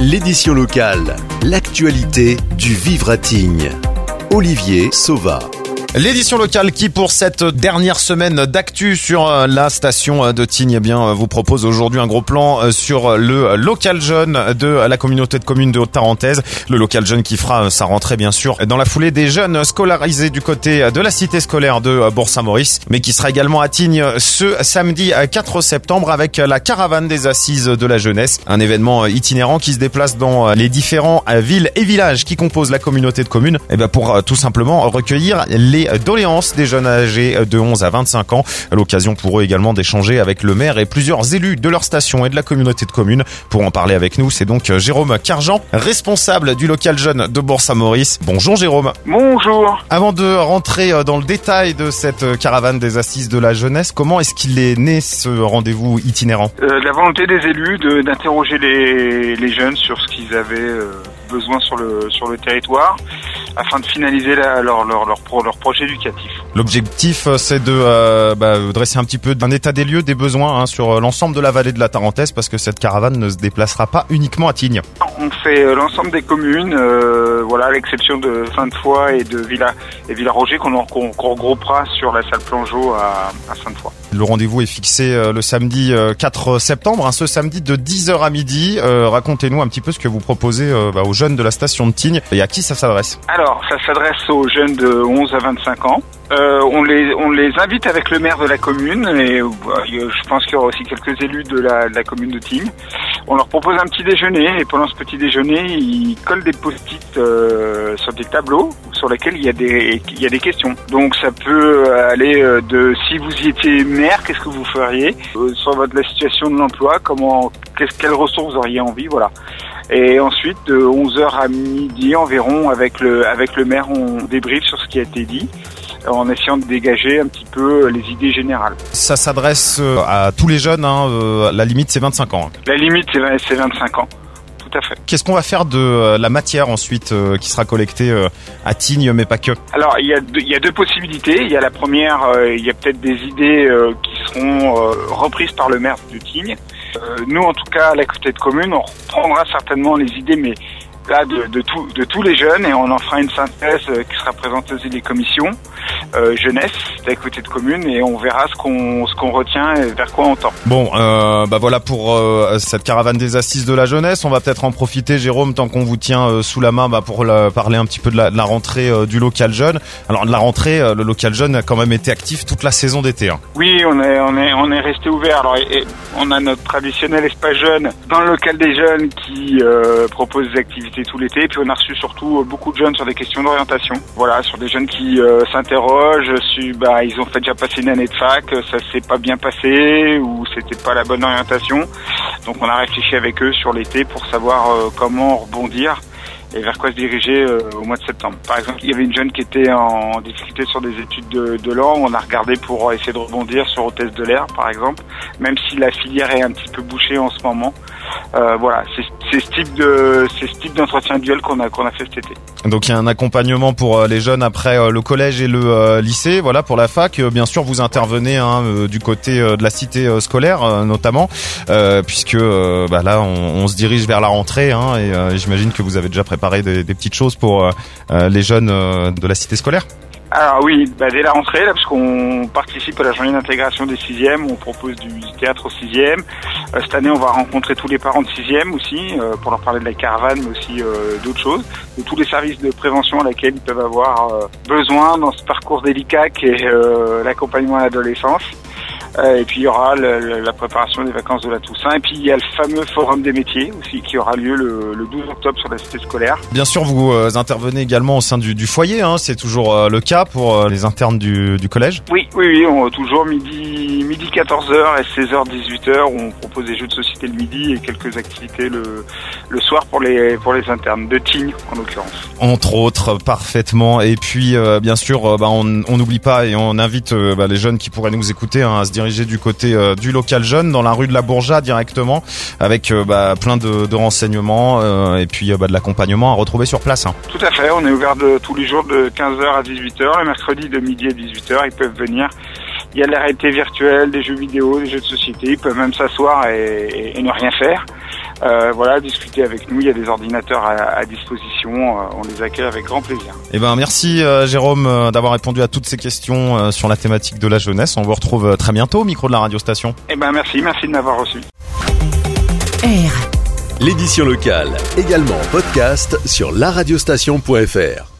L'édition locale, l'actualité du Vivre à Tignes. Olivier Sauva. L'édition locale qui, pour cette dernière semaine d'actu sur la station de Tignes, vous propose aujourd'hui un gros plan sur le local jeune de la communauté de communes de Haute-Tarentaise. Le local jeune qui fera sa rentrée, bien sûr, dans la foulée des jeunes scolarisés du côté de la cité scolaire de Bourg-Saint-Maurice, mais qui sera également à Tignes ce samedi 4 septembre avec la caravane des assises de la jeunesse. Un événement itinérant qui se déplace dans les différents villes et villages qui composent la communauté de communes, pour tout simplement recueillir les doléances des jeunes âgés de 11 à 25 ans. L'occasion pour eux également d'échanger avec le maire et plusieurs élus de leur station et de la communauté de communes. Pour en parler avec nous, c'est donc Jérôme Cargent, responsable du local jeune de Bourg-Saint-Maurice. Bonjour Jérôme. Bonjour. Avant de rentrer dans le détail de cette caravane des assises de la jeunesse, comment est-ce qu'il est né ce rendez-vous itinérant ? La volonté des élus d'interroger les jeunes sur ce qu'ils avaient besoin sur le territoire, afin de finaliser leur projet éducatif. L'objectif, c'est de dresser un peu un état des lieux, des besoins sur l'ensemble de la vallée de la Tarentaise, parce que cette caravane ne se déplacera pas uniquement à Tignes. On fait l'ensemble des communes, à l'exception de Sainte-Foy et de Villaroger, qu'on regroupera sur la salle Plangeau à Sainte-Foy. Le rendez-vous est fixé le samedi 4 septembre, ce samedi de 10h à midi. Racontez-nous un petit peu ce que vous proposez aux jeunes de la station de Tignes et à qui ça s'adresse. Alors, ça s'adresse aux jeunes de 11 à 25 ans. On les invite avec le maire de la commune et je pense qu'il y aura aussi quelques élus de la commune de Tignes. On leur propose un petit déjeuner et pendant ce petit déjeuner, ils collent des post-it sur des tableaux sur lesquels il y a des questions. Donc ça peut aller de si vous y étiez maire, qu'est-ce que vous feriez sur la situation de l'emploi, quelles ressources vous auriez envie, voilà. Et ensuite, de 11h à midi environ, avec le maire, on débriefe sur ce qui a été dit, en essayant de dégager un petit peu les idées générales. Ça s'adresse à tous les jeunes, la limite c'est 25 ans. La limite c'est 25 ans, tout à fait. Qu'est-ce qu'on va faire de la matière ensuite qui sera collectée à Tignes, mais pas que ? Alors il y a deux possibilités. Il y a la première, il y a peut-être des idées qui seront reprises par le maire de Tignes. Nous en tout cas à la communauté de communes, on reprendra certainement les idées, mais là de tous les jeunes, et on en fera une synthèse qui sera présentée aux commissions jeunesse de la communauté de communes, et on verra ce qu'on retient et vers quoi on tend. Bon, voilà pour cette caravane des assises de la jeunesse. On va peut-être en profiter, Jérôme, tant qu'on vous tient sous la main, pour parler un petit peu de la rentrée du local jeune. Alors de la rentrée, le local jeune a quand même été actif toute la saison d'été. Oui, on est resté ouvert. Alors on a notre traditionnel espace jeune dans le local des jeunes qui propose des activités tout l'été, et puis on a reçu surtout beaucoup de jeunes sur des questions d'orientation. Voilà, sur des jeunes qui s'interrogent, ils ont fait déjà passer une année de fac, ça s'est pas bien passé ou c'était pas la bonne orientation. Donc on a réfléchi avec eux sur l'été pour savoir comment rebondir et vers quoi se diriger au mois de septembre. Par exemple, il y avait une jeune qui était en difficulté sur des études de langue. On a regardé pour essayer de rebondir sur hôtesse de l'air, par exemple, même si la filière est un petit peu bouchée en ce moment. C'est ce type d'entretien duel qu'on a fait cet été. Donc il y a un accompagnement pour les jeunes après le collège et le lycée, voilà, pour la fac. Bien sûr, vous intervenez du côté de la cité scolaire notamment, puisque là on se dirige vers la rentrée, et j'imagine que vous avez déjà préparé des petites choses pour les jeunes de la cité scolaire. Alors oui, dès la rentrée, là, parce qu'on participe à la journée d'intégration des 6e, on propose du théâtre aux 6e. Cette année, on va rencontrer tous les parents de 6e aussi, pour leur parler de la caravane, mais aussi d'autres choses, de tous les services de prévention à laquelle ils peuvent avoir besoin dans ce parcours délicat qu'est l'accompagnement à l'adolescence. Et puis il y aura la préparation des vacances de la Toussaint. Et puis il y a le fameux forum des métiers aussi qui aura lieu le 12 octobre sur la cité scolaire. Bien sûr, vous intervenez également au sein du foyer, c'est toujours le cas pour les internes du collège. Oui, on toujours midi 14h et 16h 18h, on propose des jeux de société le midi et quelques activités le soir pour les internes de Tignes en l'occurrence. Entre autres, parfaitement. Et puis bien sûr, on n'oublie pas et on invite les jeunes qui pourraient nous écouter à se diriger du côté du local jeune dans la rue de la Bourgeat directement, avec plein de renseignements et puis de l'accompagnement à retrouver sur place. Tout à fait, on est ouvert tous les jours de 15h à 18h, le mercredi de midi à 18h, ils peuvent venir. Il y a de la réalité virtuelle, des jeux vidéo, des jeux de société, ils peuvent même s'asseoir et ne rien faire. voilà, discuter avec nous. Il y a des ordinateurs à disposition. On les accueille avec grand plaisir. Eh ben, merci Jérôme d'avoir répondu à toutes ces questions sur la thématique de la jeunesse. On vous retrouve très bientôt au micro de la radio station. Eh ben, merci de m'avoir reçu. L'édition locale, également en podcast sur laradiostation.fr.